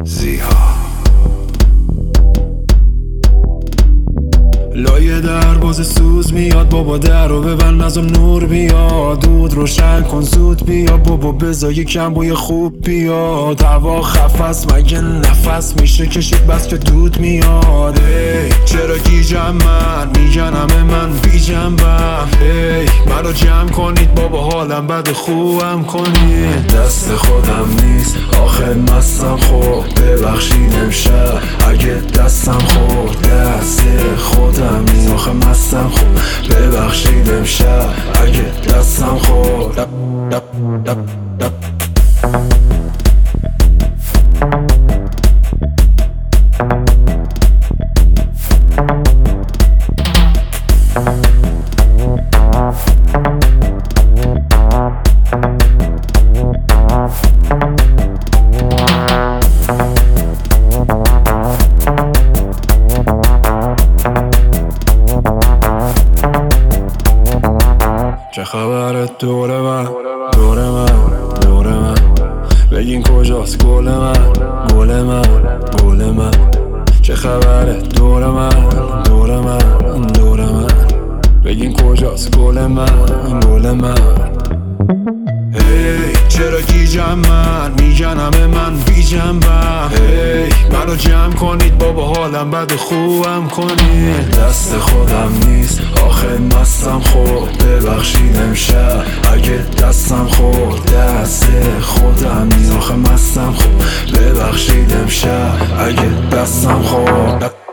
زیها لایه دروازه سوز میاد، بابا در رو ببند نزم نور بیاد، دود روشن کن زود بیا بابا بذار یکم بوی خوب بیاد، هوا خفست مگه نفس میشه کشید بس که دود میاد. چرا گیجم من میگن همه من بی جنبم، منو جمع کنید بابا حالم بد خوبم کنید. دست خودم نیست آخه مستم خورد، ببخشید امشب اگه دستم خورد، دست خودم نیست آخه مستم خورد، ببخشید امشب اگه دستم خورد. چه خبره دور من دور من دور من، بگین کجاست گل من گل من گل من. چه خبره دور من دور من دور من، بگین کجاست گل من گل من. چرا گیجم من میگن همه من بی جنبم، منو جمع کنید بابا حالم بد خوبم کنید. دست خودم نیست آخه مستم خورد، ببخشید امشب اگه دستم خورد، دست خودم نیست آخه مستم خورد، ببخشید امشب اگه دستم خورد.